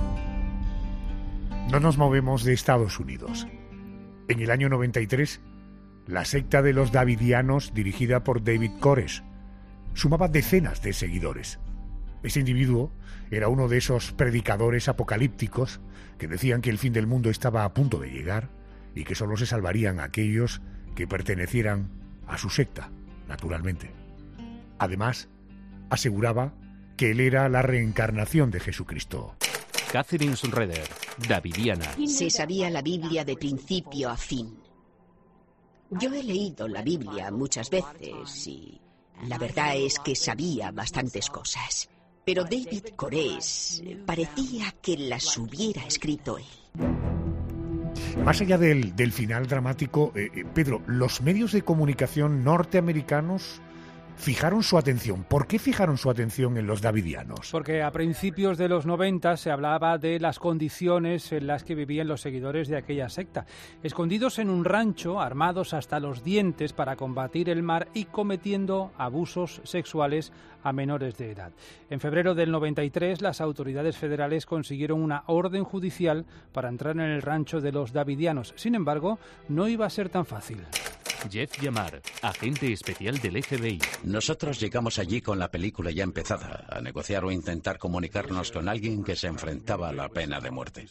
No nos movemos de Estados Unidos. En el año noventa y tres, la secta de los Davidianos, dirigida por David Koresh, sumaba decenas de seguidores. Ese individuo era uno de esos predicadores apocalípticos que decían que el fin del mundo estaba a punto de llegar y que solo se salvarían aquellos que pertenecieran a su secta, naturalmente. Además, aseguraba que él era la reencarnación de Jesucristo. Catherine Schroeder, davidiana. Se sabía la Biblia de principio a fin. Yo he leído la Biblia muchas veces y la verdad es que sabía bastantes cosas. Pero David Koresh parecía que las hubiera escrito él. Más allá del, del final dramático, eh, eh, Pedro, los medios de comunicación norteamericanos fijaron su atención. ¿Por qué fijaron su atención en los davidianos? Porque a principios de los noventa se hablaba de las condiciones en las que vivían los seguidores de aquella secta, escondidos en un rancho, armados hasta los dientes para combatir el mar y cometiendo abusos sexuales a menores de edad. En febrero del noventa y tres, las autoridades federales consiguieron una orden judicial para entrar en el rancho de los davidianos. Sin embargo, no iba a ser tan fácil. Jeff Yamar, agente especial del F B I. Nosotros llegamos allí con la película ya empezada, a negociar o intentar comunicarnos con alguien que se enfrentaba a la pena de muerte.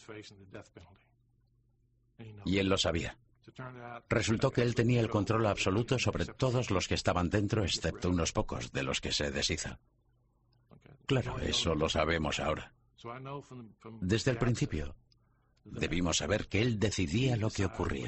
Y él lo sabía. Resultó que él tenía el control absoluto sobre todos los que estaban dentro, excepto unos pocos de los que se deshizo. Claro, eso lo sabemos ahora. Desde el principio, debimos saber que él decidía lo que ocurría.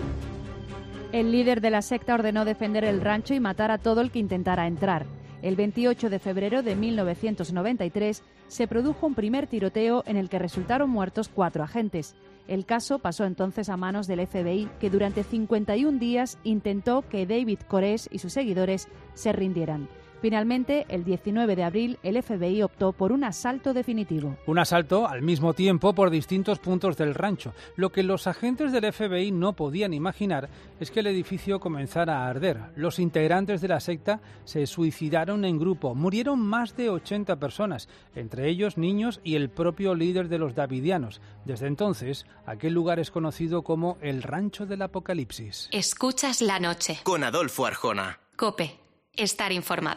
El líder de la secta ordenó defender el rancho y matar a todo el que intentara entrar. El veintiocho de febrero de mil novecientos noventa y tres se produjo un primer tiroteo en el que resultaron muertos cuatro agentes. El caso pasó entonces a manos del F B I, que durante cincuenta y un días intentó que David Koresh y sus seguidores se rindieran. Finalmente, el diecinueve de abril, el F B I optó por un asalto definitivo. Un asalto al mismo tiempo por distintos puntos del rancho. Lo que los agentes del F B I no podían imaginar es que el edificio comenzara a arder. Los integrantes de la secta se suicidaron en grupo. Murieron más de ochenta personas, entre ellos niños y el propio líder de los davidianos. Desde entonces, aquel lugar es conocido como el Rancho del Apocalipsis. Escuchas la noche. Con Adolfo Arjona. COPE. Estar informado.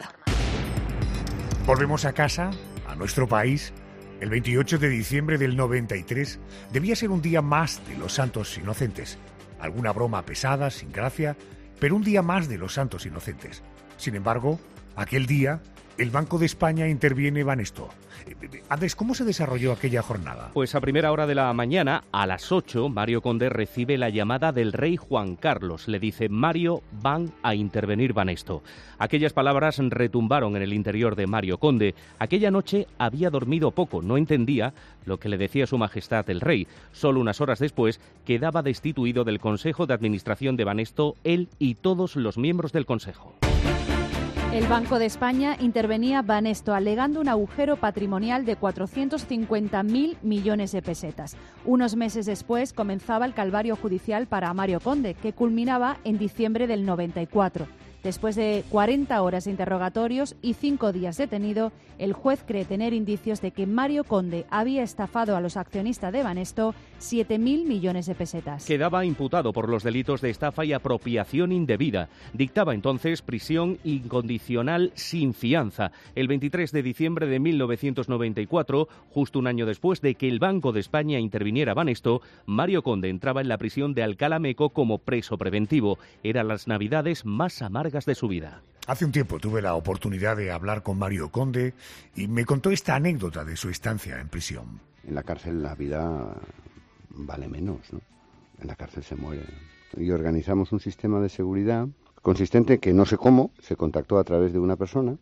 Volvemos a casa, a nuestro país. El veintiocho de diciembre del noventa y tres debía ser un día más de los Santos Inocentes. Alguna broma pesada, sin gracia, pero un día más de los Santos Inocentes. Sin embargo, aquel día, el Banco de España interviene Banesto. Andrés, ¿cómo se desarrolló aquella jornada? Pues a primera hora de la mañana, a las ocho, Mario Conde recibe la llamada del rey Juan Carlos. Le dice: Mario, van a intervenir Banesto. Aquellas palabras retumbaron en el interior de Mario Conde. Aquella noche había dormido poco, no entendía lo que le decía su majestad el rey. Solo unas horas después quedaba destituido del Consejo de Administración de Banesto él y todos los miembros del Consejo. El Banco de España intervenía Banesto alegando un agujero patrimonial de cuatrocientos cincuenta mil millones de pesetas. Unos meses después comenzaba el calvario judicial para Mario Conde, que culminaba en diciembre del noventa y cuatro. Después de cuarenta horas de interrogatorios y cinco días detenido, el juez cree tener indicios de que Mario Conde había estafado a los accionistas de Banesto siete mil millones de pesetas. Quedaba imputado por los delitos de estafa y apropiación indebida. Dictaba entonces prisión incondicional sin fianza. El veintitrés de diciembre de mil novecientos noventa y cuatro, justo un año después de que el Banco de España interviniera Banesto, Mario Conde entraba en la prisión de Alcalá Meco como preso preventivo. Eran las navidades más amargas de su vida. Hace un tiempo tuve la oportunidad de hablar con Mario Conde y me contó esta anécdota de su estancia en prisión. En la cárcel la vida vale menos, ¿no? En la cárcel se muere. Y organizamos un sistema de seguridad consistente en que no sé cómo se contactó a través de una persona.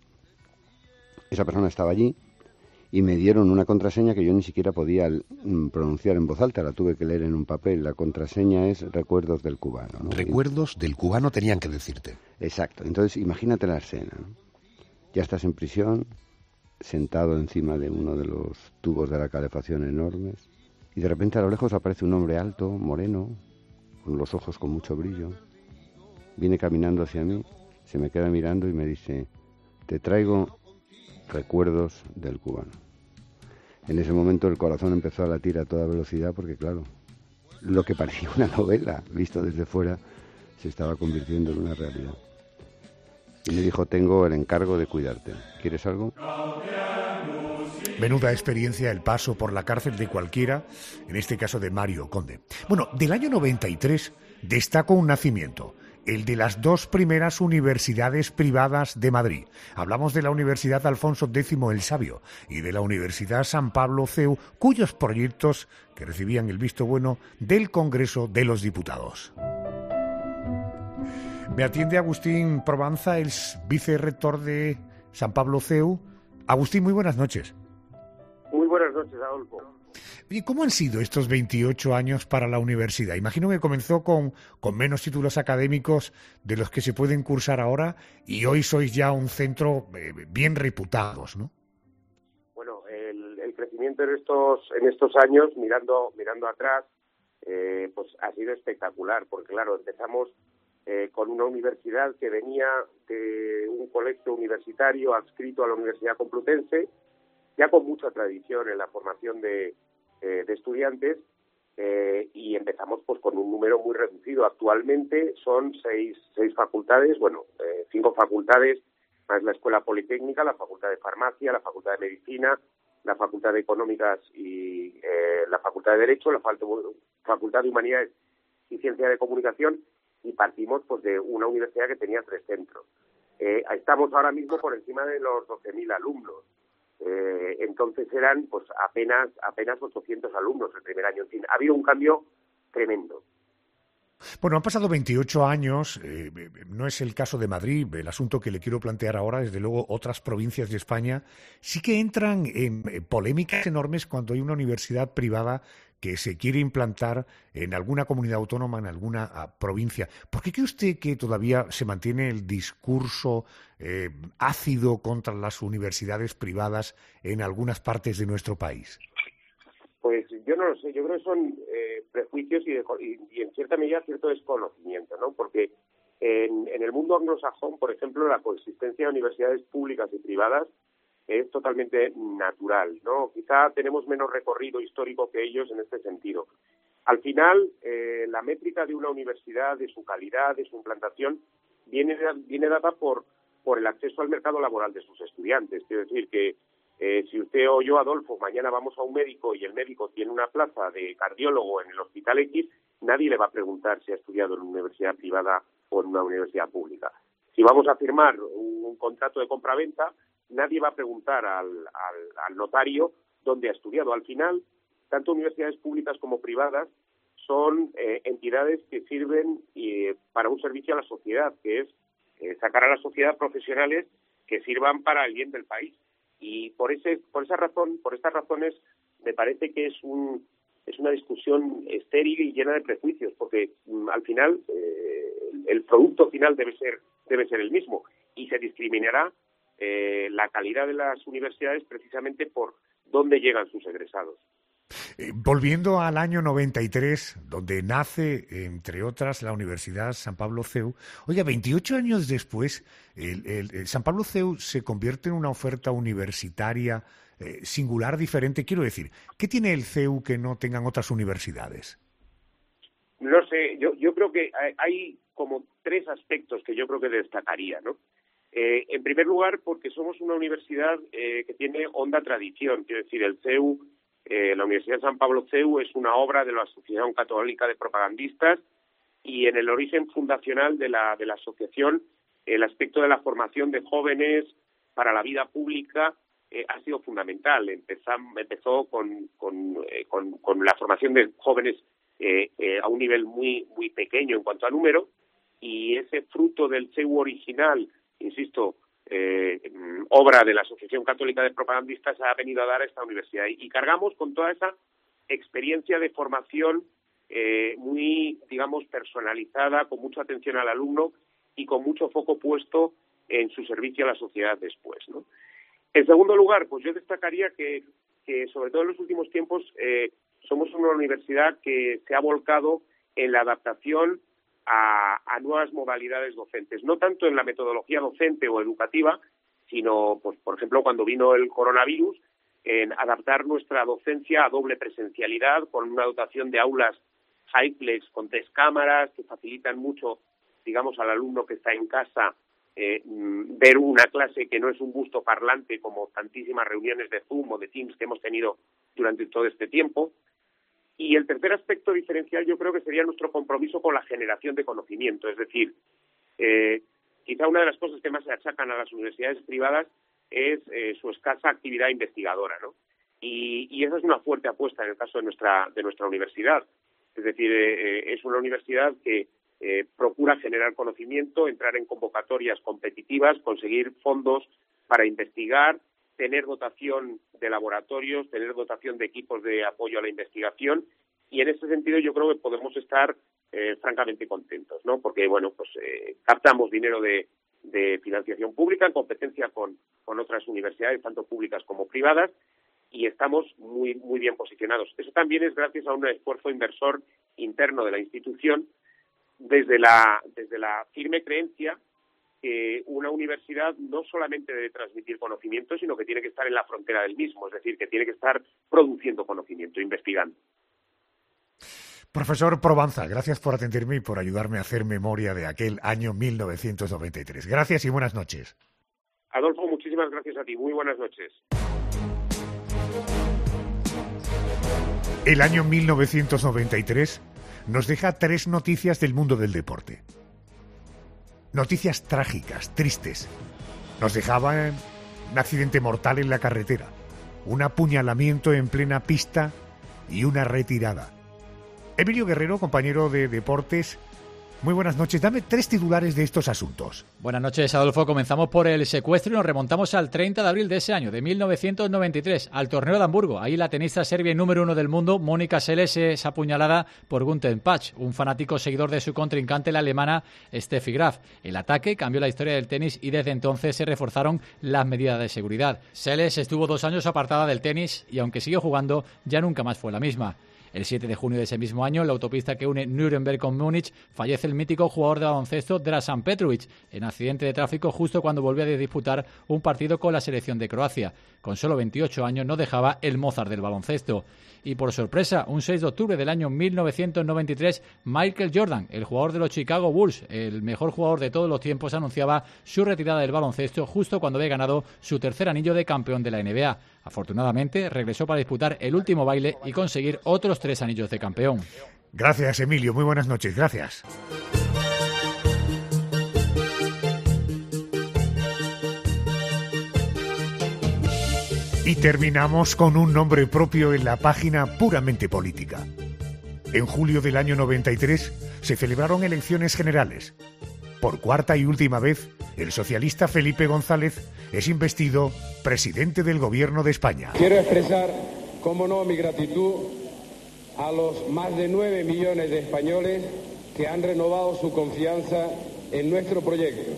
Esa persona estaba allí y me dieron una contraseña que yo ni siquiera podía pronunciar en voz alta, la tuve que leer en un papel. La contraseña es Recuerdos del Cubano, ¿no? Recuerdos del Cubano tenían que decirte. Exacto. Entonces, imagínate la escena, ¿no? Ya estás en prisión, sentado encima de uno de los tubos de la calefacción enormes, y de repente a lo lejos aparece un hombre alto, moreno, con los ojos con mucho brillo. Viene caminando hacia mí, se me queda mirando y me dice: te traigo recuerdos del Cubano. En ese momento el corazón empezó a latir a toda velocidad porque, claro, lo que parecía una novela, visto desde fuera, se estaba convirtiendo en una realidad. Y me dijo: tengo el encargo de cuidarte. ¿Quieres algo? Menuda experiencia el paso por la cárcel de cualquiera, en este caso de Mario Conde. Bueno, del año noventa y tres destaco un nacimiento, el de las dos primeras universidades privadas de Madrid. Hablamos de la Universidad Alfonso X el Sabio y de la Universidad San Pablo C E U, cuyos proyectos que recibían el visto bueno del Congreso de los Diputados. Me atiende Agustín Provanza, el vicerrector de San Pablo C E U. Agustín, muy buenas noches. Muy buenas noches, Adolfo. ¿Y cómo han sido estos veintiocho años para la universidad? Imagino que comenzó con, con menos títulos académicos de los que se pueden cursar ahora y hoy sois ya un centro eh, bien reputados, ¿no? Bueno, el, el crecimiento en estos en estos años, mirando mirando atrás, eh, pues ha sido espectacular, porque claro, empezamos eh, con una universidad que venía de un colegio universitario adscrito a la Universidad Complutense, ya con mucha tradición en la formación de, eh, de estudiantes, eh, y empezamos pues con un número muy reducido. Actualmente son seis, seis facultades, bueno, eh, cinco facultades, más la Escuela Politécnica, la Facultad de Farmacia, la Facultad de Medicina, la Facultad de Económicas y eh, la Facultad de Derecho, la Facultad de Humanidades y Ciencia de Comunicación, y partimos pues de una universidad que tenía tres centros. Eh, estamos ahora mismo por encima de los doce mil alumnos. Eh, entonces eran pues apenas apenas ochocientos alumnos el primer año. En fin, ha habido un cambio tremendo. Bueno, han pasado veintiocho años, eh, no es el caso de Madrid, el asunto que le quiero plantear ahora, desde luego otras provincias de España sí que entran en polémicas enormes cuando hay una universidad privada que se quiere implantar en alguna comunidad autónoma, en alguna uh, provincia. ¿Por qué cree usted que todavía se mantiene el discurso eh, ácido contra las universidades privadas en algunas partes de nuestro país? Pues yo no lo sé, yo creo que son eh, prejuicios y, de, y, y en cierta medida cierto desconocimiento, ¿no? Porque en, en el mundo anglosajón, por ejemplo, la coexistencia de universidades públicas y privadas es totalmente natural, ¿no? Quizá tenemos menos recorrido histórico que ellos en este sentido. Al final, eh, la métrica de una universidad, de su calidad, de su implantación, viene, viene dada por, por el acceso al mercado laboral de sus estudiantes. Quiero decir que eh, si usted o yo, Adolfo, mañana vamos a un médico y el médico tiene una plaza de cardiólogo en el Hospital X, nadie le va a preguntar si ha estudiado en una universidad privada o en una universidad pública. Si vamos a firmar un, un contrato de compraventa, nadie va a preguntar al, al, al notario dónde ha estudiado. Al final, tanto universidades públicas como privadas son eh, entidades que sirven eh, para un servicio a la sociedad, que es eh, sacar a la sociedad profesionales que sirvan para el bien del país. Y por ese, por esa razón, por estas razones, me parece que es un es una discusión estéril y llena de prejuicios, porque mm, al final eh, el producto final debe ser debe ser el mismo y se discriminará Eh, la calidad de las universidades precisamente por dónde llegan sus egresados. Eh, volviendo al año noventa y tres, donde nace, entre otras, la Universidad San Pablo C E U, oiga, veintiocho años después, el, el, el San Pablo C E U se convierte en una oferta universitaria eh, singular, diferente. Quiero decir, ¿qué tiene el C E U que no tengan otras universidades? No sé, yo, yo creo que hay como tres aspectos que yo creo que destacaría, ¿no? Eh, en primer lugar, porque somos una universidad eh, que tiene honda tradición. Quiero decir, el C E U, eh, la Universidad de San Pablo C E U, es una obra de la Asociación Católica de Propagandistas y en el origen fundacional de la, de la asociación, el aspecto de la formación de jóvenes para la vida pública eh, ha sido fundamental. Empezó, empezó con, con, eh, con, con la formación de jóvenes eh, eh, a un nivel muy, muy pequeño en cuanto a número, y ese fruto del C E U original, insisto, eh, obra de la Asociación Católica de Propagandistas, ha venido a dar a esta universidad. Y, y cargamos con toda esa experiencia de formación eh, muy, digamos, personalizada, con mucha atención al alumno y con mucho foco puesto en su servicio a la sociedad después, ¿no? En segundo lugar, pues yo destacaría que, que sobre todo en los últimos tiempos, eh, somos una universidad que se ha volcado en la adaptación A, a nuevas modalidades docentes, no tanto en la metodología docente o educativa, sino, pues, por ejemplo, cuando vino el coronavirus, en adaptar nuestra docencia a doble presencialidad, con una dotación de aulas highflex con tres cámaras que facilitan mucho, digamos, al alumno que está en casa eh, ver una clase que no es un busto parlante como tantísimas reuniones de Zoom o de Teams que hemos tenido durante todo este tiempo. Y el tercer aspecto diferencial yo creo que sería nuestro compromiso con la generación de conocimiento. Es decir, eh, quizá una de las cosas que más se achacan a las universidades privadas es eh, su escasa actividad investigadora, ¿no? Y, y esa es una fuerte apuesta en el caso de nuestra de nuestra universidad. Es decir, eh, es una universidad que eh, procura generar conocimiento, entrar en convocatorias competitivas, conseguir fondos para investigar, tener dotación de laboratorios, tener dotación de equipos de apoyo a la investigación, y en ese sentido yo creo que podemos estar eh, francamente contentos, ¿no? Porque, bueno, pues eh, captamos dinero de, de financiación pública en competencia con, con otras universidades, tanto públicas como privadas, y estamos muy, muy bien posicionados. Eso también es gracias a un esfuerzo inversor interno de la institución, desde la, desde la firme creencia que una universidad no solamente debe transmitir conocimiento, sino que tiene que estar en la frontera del mismo, es decir, que tiene que estar produciendo conocimiento, investigando. Profesor Provenza, gracias por atenderme y por ayudarme a hacer memoria de aquel año mil novecientos noventa y tres. Gracias y buenas noches. Adolfo, muchísimas gracias a ti. Muy buenas noches. El año mil novecientos noventa y tres nos deja tres noticias del mundo del deporte. Noticias trágicas, tristes. Nos dejaba un accidente mortal en la carretera, un apuñalamiento en plena pista y una retirada. Emilio Guerrero, compañero de Deportes, muy buenas noches. Dame tres titulares de estos asuntos. Buenas noches, Adolfo. Comenzamos por el secuestro y nos remontamos al treinta de abril de ese año, de mil novecientos noventa y tres, al torneo de Hamburgo. Ahí la tenista serbia número uno del mundo, Mónica Seles, es apuñalada por Günther Patch, un fanático seguidor de su contrincante, la alemana Steffi Graf. El ataque cambió la historia del tenis y desde entonces se reforzaron las medidas de seguridad. Seles estuvo dos años apartada del tenis y aunque siguió jugando, ya nunca más fue la misma. El siete de junio de ese mismo año, en la autopista que une Nuremberg con Múnich, fallece el mítico jugador de baloncesto Dražan Petrović en accidente de tráfico justo cuando volvía a disputar un partido con la selección de Croacia. Con solo veintiocho años no dejaba el Mozart del baloncesto. Y por sorpresa, un seis de octubre del año mil novecientos noventa y tres, Michael Jordan, el jugador de los Chicago Bulls, el mejor jugador de todos los tiempos, anunciaba su retirada del baloncesto justo cuando había ganado su tercer anillo de campeón de la N B A. Afortunadamente, regresó para disputar el último baile y conseguir otros tres anillos de campeón. Gracias, Emilio. Muy buenas noches. Gracias. Y terminamos con un nombre propio en la página puramente política. En julio del año noventa y tres se celebraron elecciones generales. Por cuarta y última vez, el socialista Felipe González es investido presidente del Gobierno de España. Quiero expresar, como no, mi gratitud a los más de nueve millones de españoles que han renovado su confianza en nuestro proyecto.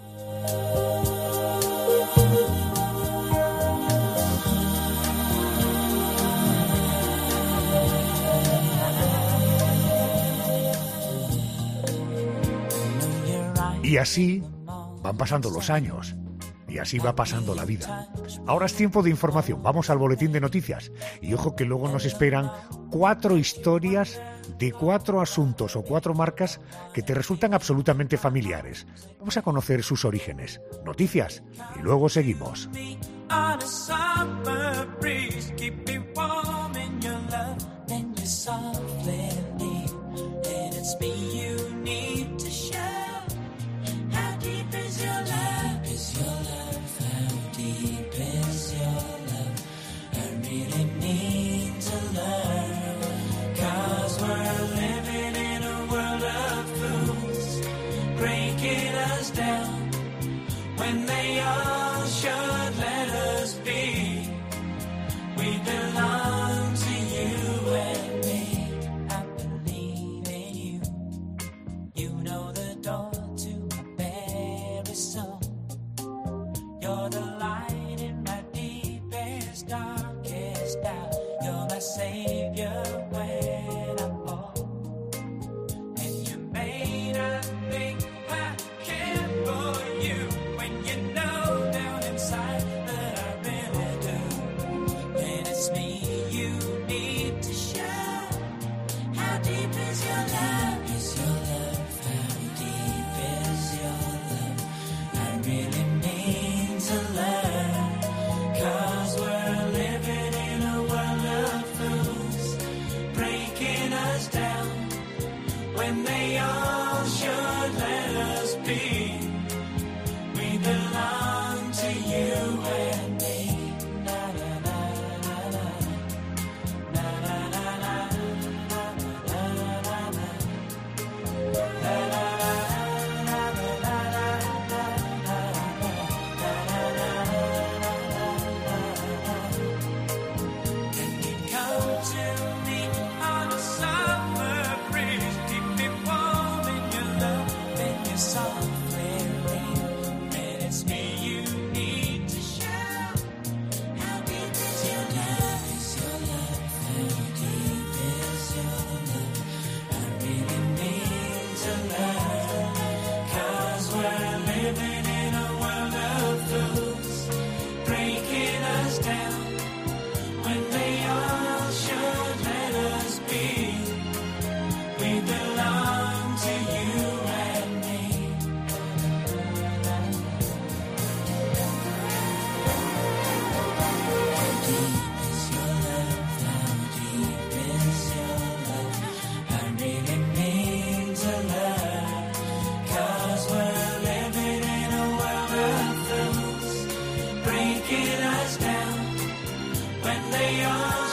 Y así van pasando los años, y así va pasando la vida. Ahora es tiempo de información, vamos al boletín de noticias. Y ojo que luego nos esperan cuatro historias de cuatro asuntos o cuatro marcas que te resultan absolutamente familiares. Vamos a conocer sus orígenes. Noticias, y luego seguimos. get us down when they are